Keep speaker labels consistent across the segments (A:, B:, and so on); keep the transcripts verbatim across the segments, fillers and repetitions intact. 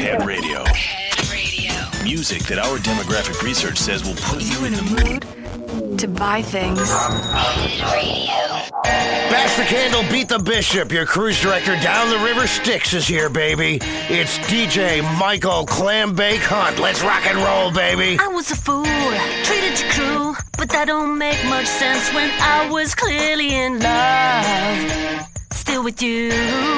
A: Head Radio.
B: Head Radio.
A: Music that our demographic research says will put you,
C: you in, in the mood to buy things.
B: Head Radio.
D: Bash the Candle, beat the Bishop. Your cruise director down the river Styx is here, baby. It's D J Michael Clambake Hunt. Let's rock and roll, baby.
E: I was a fool, treated you cruel, but that don't make much sense when I was clearly in love. Still with you.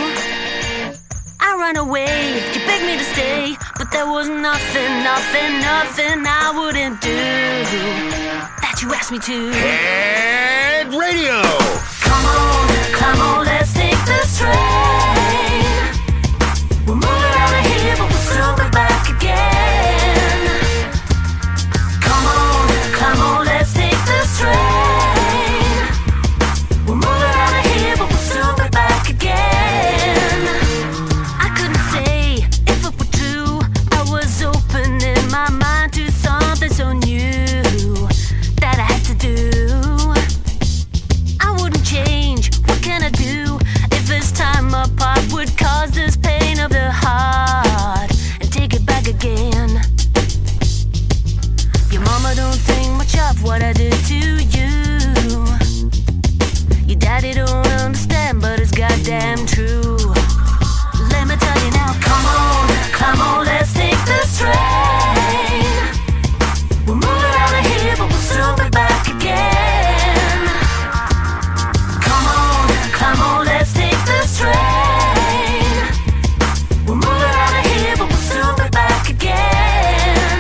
E: I ran away, you begged me to stay, but there was nothing, nothing, nothing I wouldn't do that you asked me to.
D: Head Radio.
E: Come on, come on, let's take this train. We're moving out of here, but we'll soon be back again. Come on, come on, let's take this train. We're moving out of here, but we'll soon be back again. I couldn't say if it were true. I was opening my mind to something so new that I had to do. I wouldn't change, what can I do? If this time apart would cause this pain of the heart and take it back again. Your mama don't think much of what I did to you. Your daddy don't understand, but it's goddamn true. Let me tell you now, come on, come on, let's take this train. We're moving out of here, but we'll soon be back again. Come on, come on, let's take this train. We're moving out of here, but we'll soon be back again.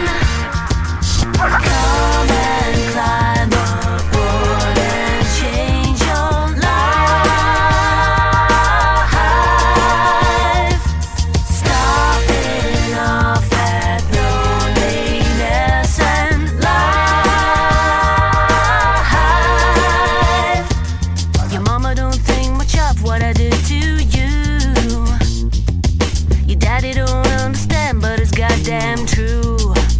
E: Come and climb aboard and change your life. Stopping off that loneliness and life. Your mama don't think much of what I did to you. Your daddy don't understand, but it's goddamn true.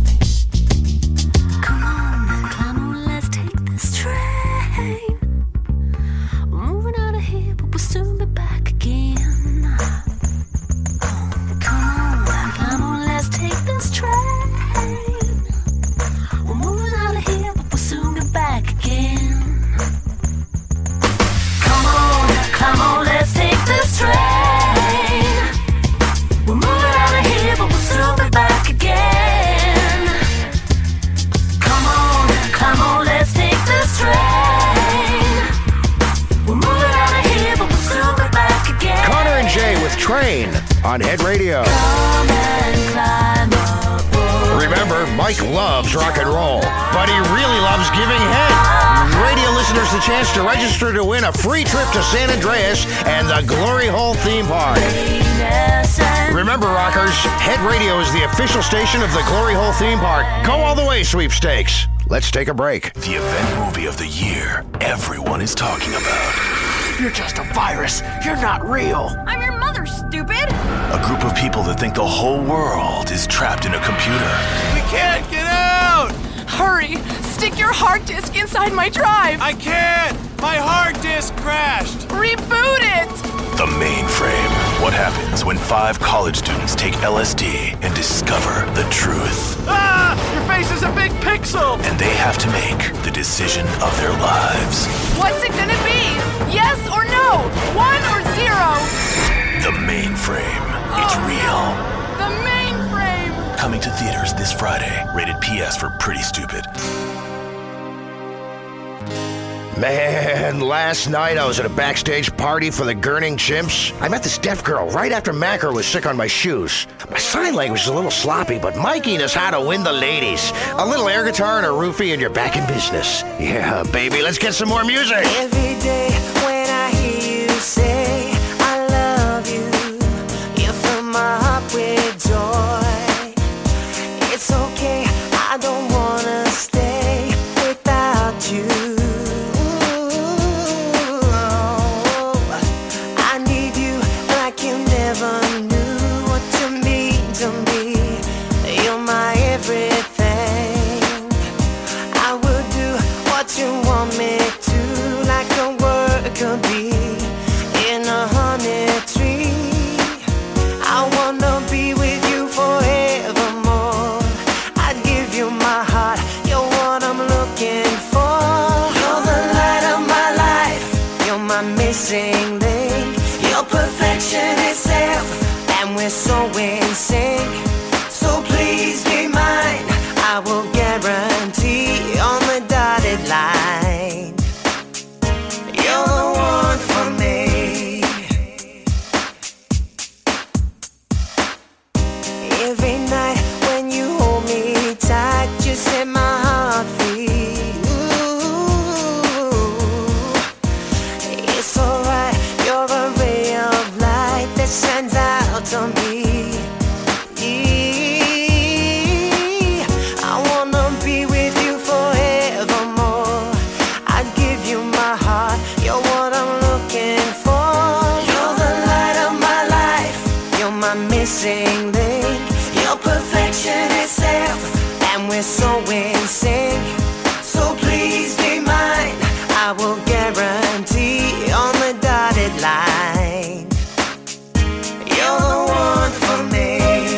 E: Come on, come on, let's take this train. We're moving out of here, but we'll soon be back again. Oh, come on, come on, let's take this train. We're moving out of here, but we'll soon be back again. Come on, come on, let's take this train. We're moving out of here, but we'll soon be back again. Come on, come on, let's take this train. We're moving out of here, but we'll soon be back again.
D: Connor and Jay with Train on Head Radio.
E: Come and climb aboard.
D: Remember, Mike loves rock and roll, but he really loves giving head. Radio listeners the chance to register to win a free trip to San Andreas and the Glory Hole theme park. Remember, rockers, Head Radio is the official station of the Glory Hole theme park. Go all the way, sweepstakes. Let's take a break.
A: The event movie of the year everyone is talking about.
F: You're just a virus. You're not real.
C: I'm your mother, stupid!
A: A group of people that think the whole world is trapped in a computer.
F: We can't get out!
C: Hurry! Stick your hard disk inside my drive!
F: I can't! My hard disk crashed!
C: Reboot it!
A: The Mainframe. What happens when five college students take L S D and discover the truth?
F: Ah! Your face is a big pixel!
A: And they have to make the decision of their lives.
C: What's it gonna be? Yes or no? One or zero?
A: The Mainframe. It's real.
C: The Mainframe!
A: Coming to theaters this Friday. Rated P S for Pretty Stupid.
D: Man, last night I was at a backstage party for the Gurning Chimps. I met this deaf girl right after Macker was sick on my shoes. My sign language is a little sloppy, but Mikey knows how to win the ladies. A little air guitar and a roofie and you're back in business. Yeah, baby, let's get some more music.
G: Every day when I hear you say I love you, you fill my heart with joy. It's okay, I don't wanna stay without you. I need you like you never knew what you mean to me. You're my everything. I will do what you want me to, like a in sync. So please be mine. I will guarantee on the dotted line. You're the one for me. Every night when you hold me tight, you set my heart free. Ooh, it's alright. You're a ray of light that shines out to me. I wanna be with you forevermore. I'd give you my heart. You're what I'm looking for. You're the light of my life. You're my missing link. You're perfection itself, and we're so in sync. So please be mine. I will guarantee on the dotted line. You're the one for me.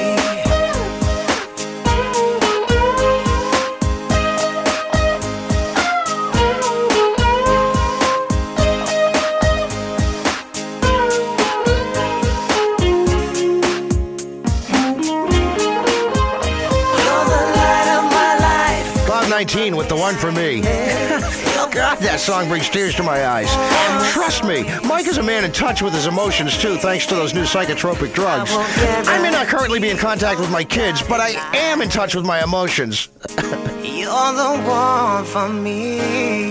G: You're the light of my life.
D: Cloud nineteen with the one for me. God, that song brings tears to my eyes. Trust me, Mike is a man in touch with his emotions, too, thanks to those new psychotropic drugs. I may not currently be in contact with my kids, but I am in touch with my emotions.
G: You're the one for me.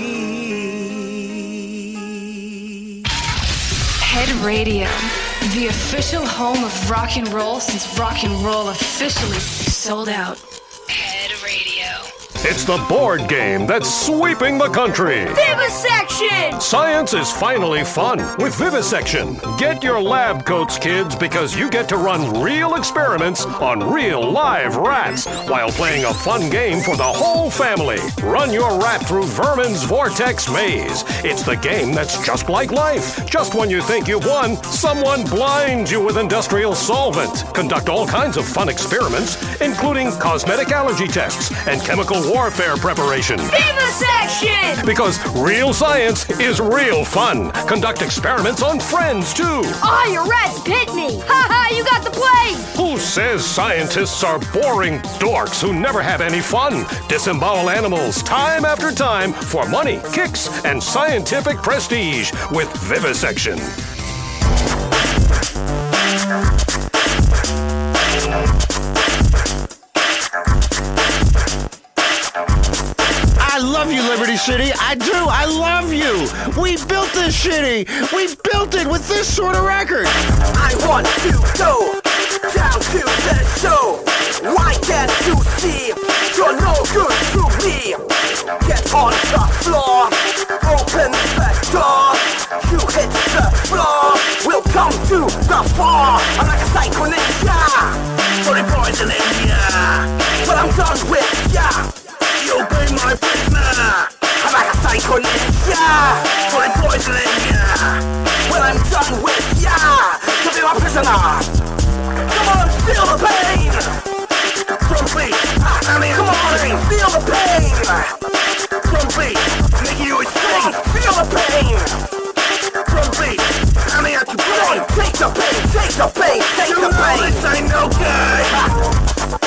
H: Head Radio, the official home of rock and roll since rock and roll officially sold out.
B: Head Radio.
I: It's the board game that's sweeping the country.
C: Vivisection!
I: Science is finally fun with Vivisection. Get your lab coats, kids, because you get to run real experiments on real live rats while playing a fun game for the whole family. Run your rat through Vermin's Vortex Maze. It's the game that's just like life. Just when you think you've won, someone blinds you with industrial solvent. Conduct all kinds of fun experiments, including cosmetic allergy tests and chemical warfare preparation.
C: Vivisection!
I: Because real science is real fun. Conduct experiments on friends, too.
C: Oh, your rats bit me! Ha ha, you got the plague!
I: Who says scientists are boring dorks who never have any fun? Disembowel animals time after time for money, kicks, and scientific prestige with Vivisection.
D: I love you, Liberty City. I do. I love you. We built this city. We built it with this sort of record.
G: I want to go down to the show. Why can't you see? You're no good to me. Get on the floor. Open the door. You hit the floor. We'll come to the floor. I'm like a psycho ninja. Sorry, boys in India. But I'm done with ya. You'll be my prisoner. I'm like a psycho ninja. Sorry, boys in India. When I'm done with ya, you'll be my prisoner. Come on, feel the pain. Grumpy, I mean, come on, feel the pain. Grumpy, make you sing, feel the pain. Grumpy, I mean, I can play. Take the pain, take the pain, take the pain. This ain't no good.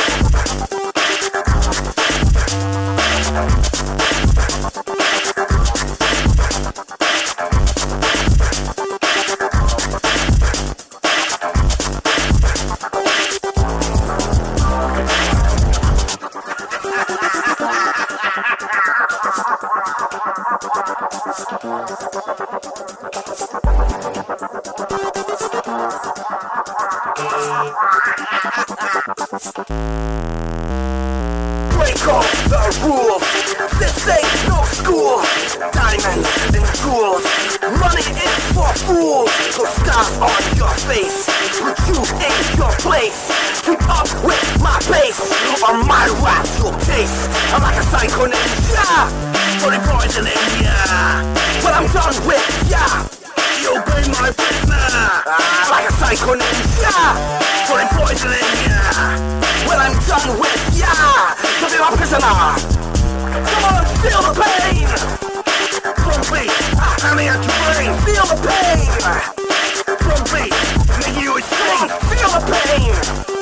G: Break all the rules. This ain't no school. Diamonds and jewels. Money is for fools. So scars on your face. Put you in your place. Keep up with my pace, or my rap you'll taste. I'm like a psycho ninja. For the boys in India. When I'm done with ya, you'll be my prisoner. I'm like a psycho ninja. For the boys in India. When I'm done with ya, you'll be my prisoner. Come on, feel the pain. Grumpy, I mean, at your brain, feel the pain. Grumpy, make you sing, feel the pain.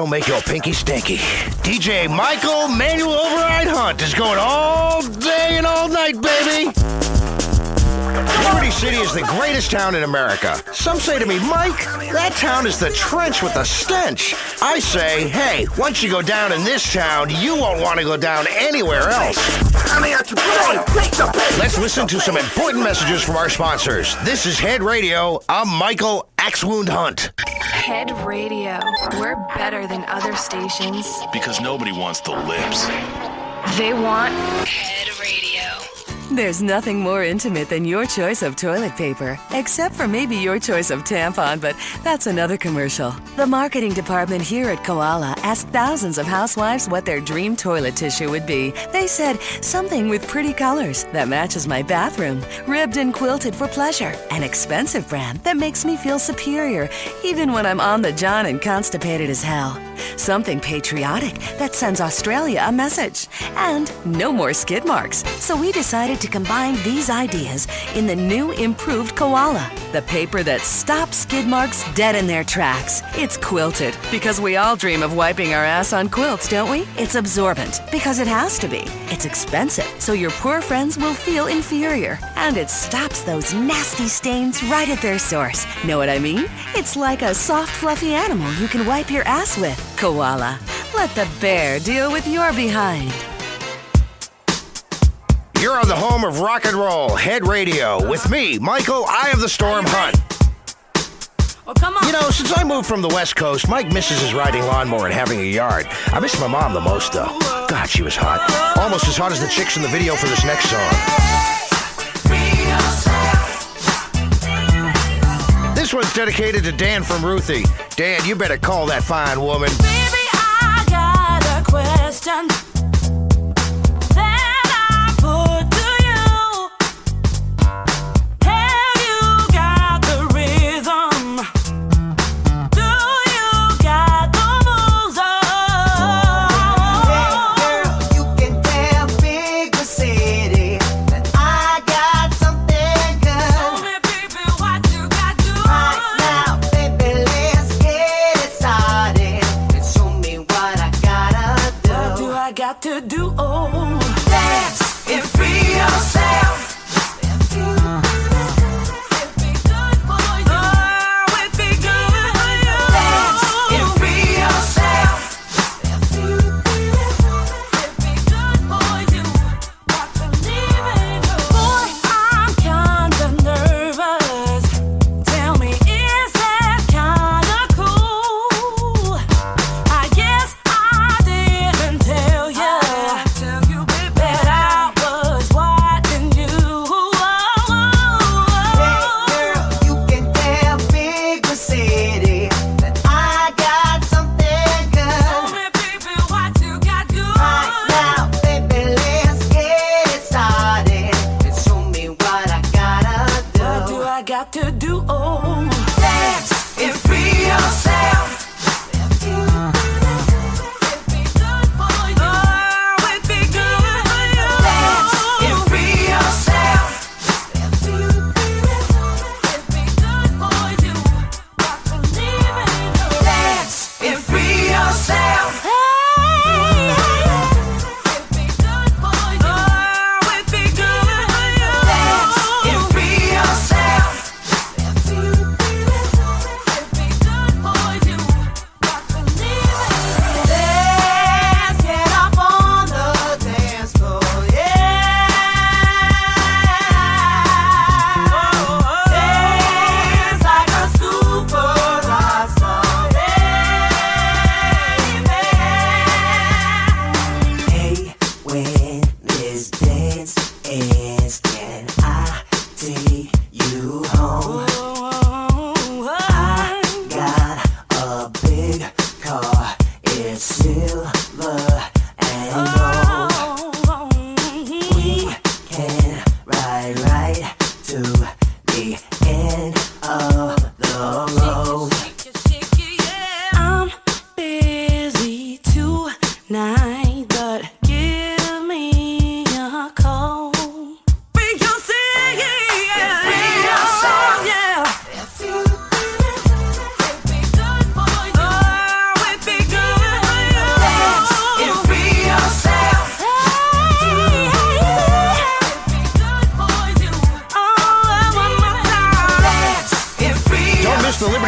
D: don't make your pinky stinky. D J Michael Manual Override Hunt is going all day and all night, baby. Liberty City is the greatest town in America. Some say to me, Mike, that town is the trench with the stench. I say, hey, once you go down in this town, you won't want to go down anywhere else. Let's listen to some important messages from our sponsors. This is Head Radio. I'm Michael Axewound Hunt.
H: Head Radio. We're better than other stations.
A: Because nobody wants the lips.
H: They want
B: Head Radio.
J: There's nothing more intimate than your choice of toilet paper, except for maybe your choice of tampon, but that's another commercial. The marketing department here at Koala asked thousands of housewives what their dream toilet tissue would be. They said, something with pretty colors that matches my bathroom, ribbed and quilted for pleasure, an expensive brand that makes me feel superior, even when I'm on the john and constipated as hell. Something patriotic that sends Australia a message. And no more skid marks. So we decided to combine these ideas in the new improved Koala, the paper that stops skid marks dead in their tracks. It's quilted because we all dream of wiping our ass on quilts, don't we? It's absorbent because it has to be. It's expensive, so your poor friends will feel inferior. And it stops those nasty stains right at their source. Know what I mean? It's like a soft, fluffy animal you can wipe your ass with. Koala. Let the bear deal with your behind.
D: You're on the home of rock and roll, Head Radio, with me, Michael Eye of the Storm Hunt.
E: Oh, come on.
D: You know, since I moved from the West Coast, Mike misses his riding lawnmower and having a yard. I miss my mom the most, though. God, she was hot. Almost as hot as the chicks in the video for this next song. This one's dedicated to Dan from Ruthie. Dan, you better call that fine woman.
E: Baby, I got a question that I put to you. Have you got the rhythm? Do you got the moves?
G: Hey girl, you can tell Big City that I got something good.
E: Tell me, baby, what you got to
G: Right now, baby, let's get it started and show me what I gotta do.
E: What do I got to do? Oh,
G: Dance and free yourself.
E: it'd be good for you. Oh, it'd be good for you.
G: Dance and free yourself.
E: It'd be good for you. Got to leave it go. Boy, I'm kinda nervous. Tell me, is that kinda cool? I guess I didn't tell you that I was watching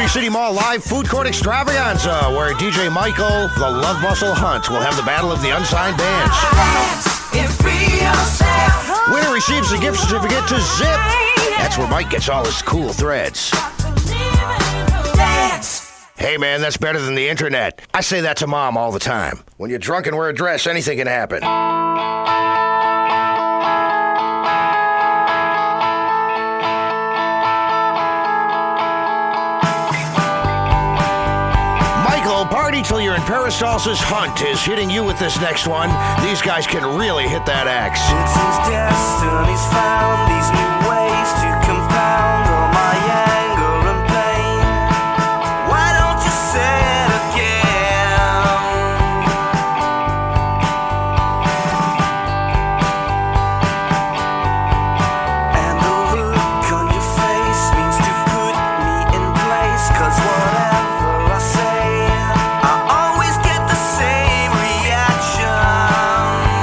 D: City Mall live food court extravaganza, where D J Michael, the Love Muscle Hunt, will have the battle of the unsigned bands. Winner receives a gift certificate to Zip. That's where Mike gets all his cool threads. Hey man, that's better than the internet. I say that to Mom all the time. When you're drunk and wear a dress, anything can happen. Michael, party till you're in Peristalsis. Hunt is hitting you with this next one. These guys can really hit that axe.
G: It seems destiny's found these new ways to compound all my anger and pain. Why don't you say it again? And the look on your face means to put me in place. Cause whatever I say, I always get the same reaction.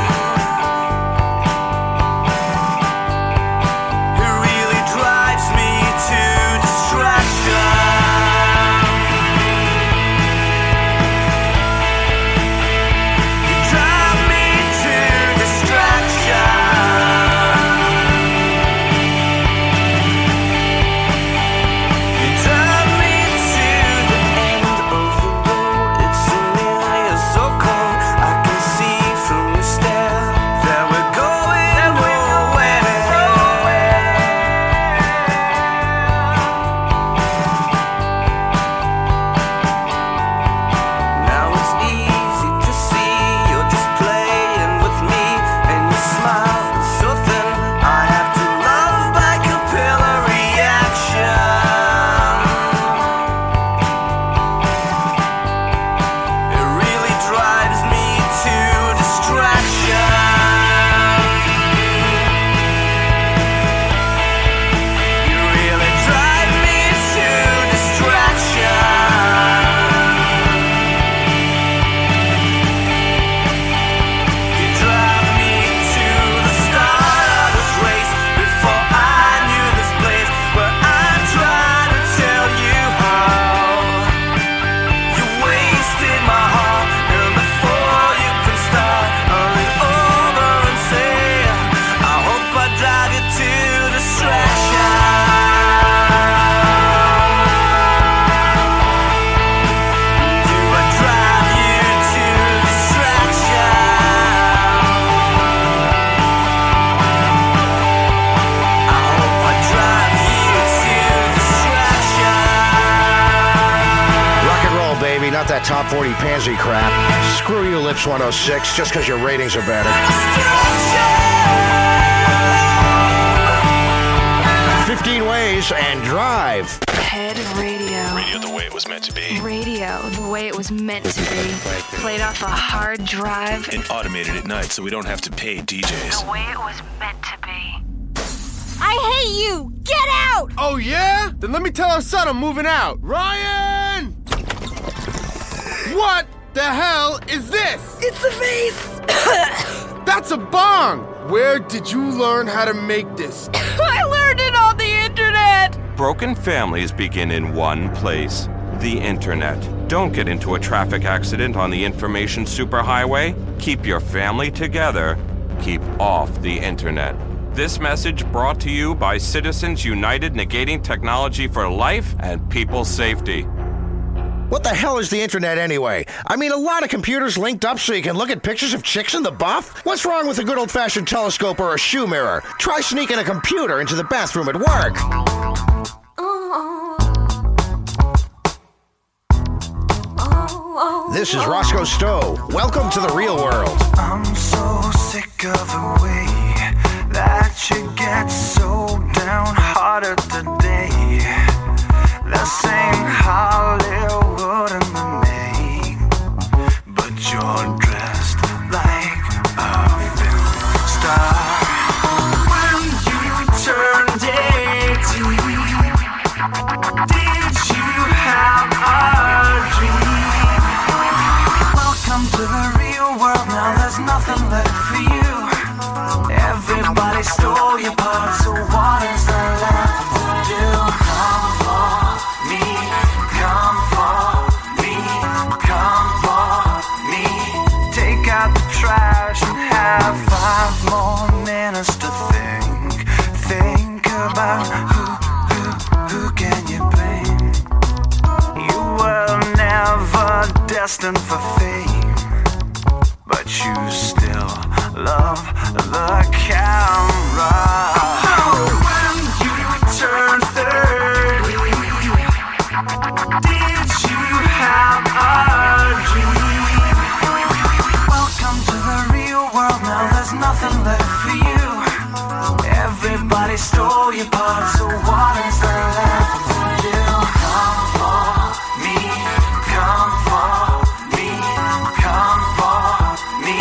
G: It really drives me to distraction. You drive me to distraction. You drive me to the end of the road. It's so near, so cold. I can see from your stare that we're going nowhere. Now it's easy to see you're just playing with me, and your smile is so thin. I have to love by capillary reaction. It really drives me to distraction. You really drive me to distraction. You drive me to the start of this race before I knew this place where I tried to tell you how. You wasted my heart, and before you can start, I'll lean over and say, I hope I drive you to distraction. Do I drive you to distraction? I hope I drive you to distraction.
D: Rock and roll, baby, not that top forty pansy crap. Screw you, Lips one oh six, just because your ratings are better. fifteen ways and drive.
H: Head radio.
A: Radio the way it was meant to be.
H: Radio, the way it was meant to be. Played off a hard drive.
A: And automated at night so we don't have to pay D Js.
H: The way it was meant to be.
C: I hate you! Get out!
F: Oh, yeah? Then let me tell our son I'm moving out. Ryan! What the hell is this?
C: It's a vase!
F: That's a bong! Where did you learn how to make this?
C: I learned it on the internet!
K: Broken families begin in one place, the internet. Don't get into a traffic accident on the information superhighway. Keep your family together. Keep off the internet. This message brought to you by Citizens United, negating technology for life and people's safety.
D: What the hell is the internet anyway? I mean, a lot of computers linked up so you can look at pictures of chicks in the buff? What's wrong with a good old-fashioned telescope or a shoe mirror? Try sneaking a computer into the bathroom at work. This is Roscoe Stowe. Welcome to the real world.
G: I'm so sick of the way that you get so downhearted today. The same Hollywood in the name, but you're dressed like a film star. When you turned eighteen, did you have a dream? Welcome to the real world, now there's nothing left for you. Everybody stole your part, so what is there left to do? Come for me,
L: trash and have five more minutes to think. Think about who, who, who can you blame? You were never destined for fame, but you still love the camera. When you turn thirty, did you have a dream? Welcome to the real world, now there's nothing left for you. Everybody stole your part, so what is there left to do? Come for me, come for me, come for me.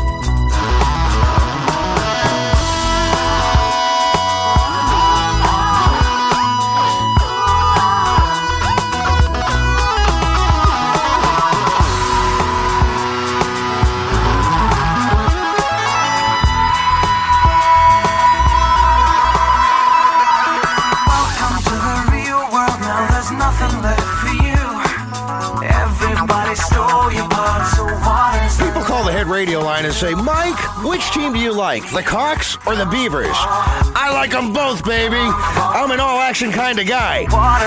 D: People call the Head Radio line and say, Mike, which team do you like, the Cox or the Beavers? I like them both, baby. I'm an all-action kind of guy.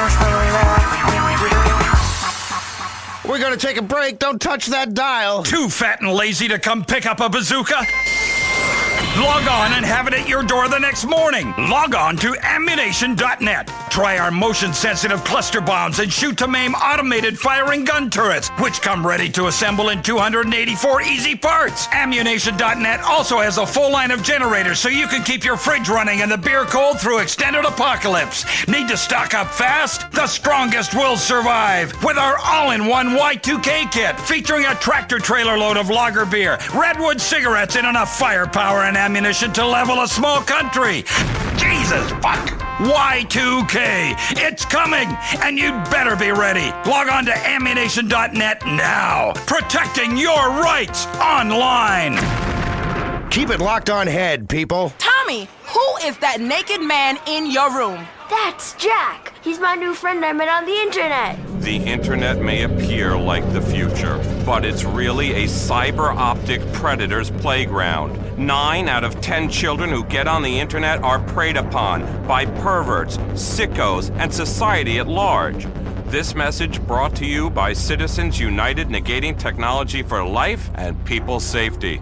D: We're going to take a break. Don't touch that dial.
M: Too fat and lazy to come pick up a bazooka? Log on and have it at your door the next morning. Log on to ammunition dot net. Try our motion-sensitive cluster bombs and shoot-to-maim automated firing gun turrets, which come ready to assemble in two hundred eighty-four easy parts. ammunition dot net also has a full line of generators so you can keep your fridge running and the beer cold through extended apocalypse. Need to stock up fast? The strongest will survive with our all-in-one Y two K kit featuring a tractor-trailer load of lager beer, Redwood cigarettes, and enough firepower and ammunition to level a small country. Jesus fuck! Y two K. It's coming, and you'd better be ready. Log on to ammunition dot net now. Protecting your rights online.
D: Keep it locked on Head, people.
C: Tommy, who is that naked man in your room?
N: That's Jack. He's my new friend I met on the internet.
K: The internet may appear like the future, but it's really a cyber-optic predator's playground. Nine out of ten children who get on the internet are preyed upon by perverts, sickos, and society at large. This message brought to you by Citizens United, negating technology for life and people's safety.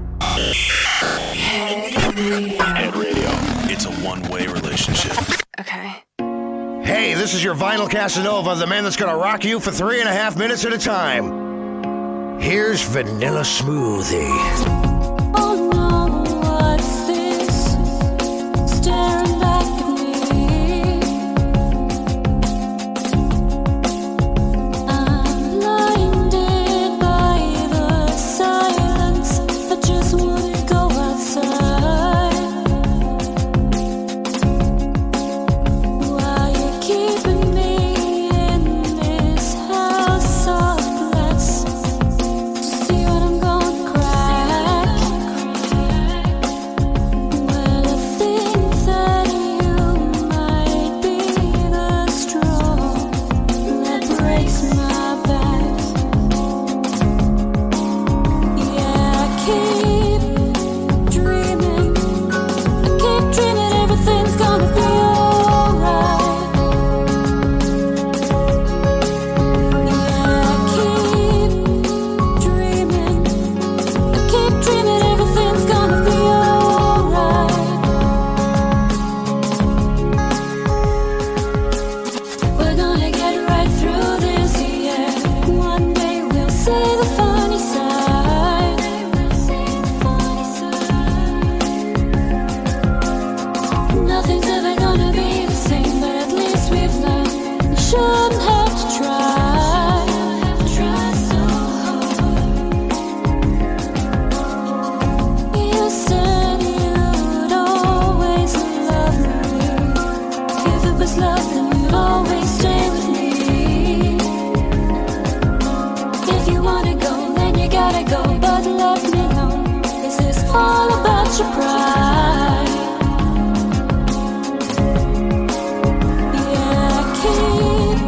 A: Head Radio. It's a one-way relationship.
H: Okay.
D: Hey, this is your Vinyl Casanova, the man that's going to rock you for three and a half minutes at a time. Here's Vanilla Smoothie.
E: Oh no, what's this? Staring back at me. I'm blinded by the silence. I just wanna go outside. Why you keeping me in this house of glass? See what I'm gonna crack. Well, I think that you might be the straw that breaks my back. Yeah, I keep dreaming. I keep dreaming everything's gonna be alright. Yeah, I keep dreaming. I keep dreaming everything's gonna be alright. We're gonna get right through this, yeah. One day we'll say the funny side. Nothing's ever gonna be the same, but at least we've learned we shouldn't have to try. Try so hard. You said you'd always love me. If it was love, then you'd always stay with me. If you wanna go, then you gotta go, but let me know. Is this all about your pride? Yeah, I keep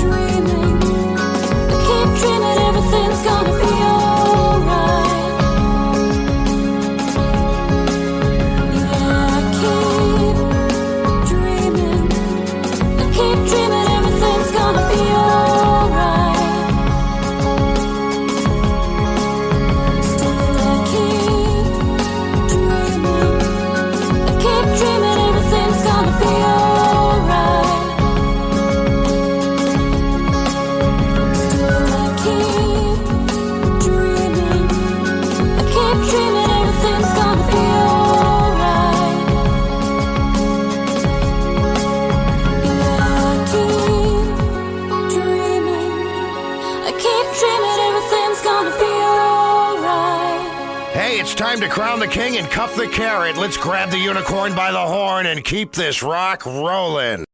E: dreaming. I keep dreaming everything's gonna be alright.
D: time to crown the king and cuff the carrot. Let's grab the unicorn by the horn and keep this rock rolling.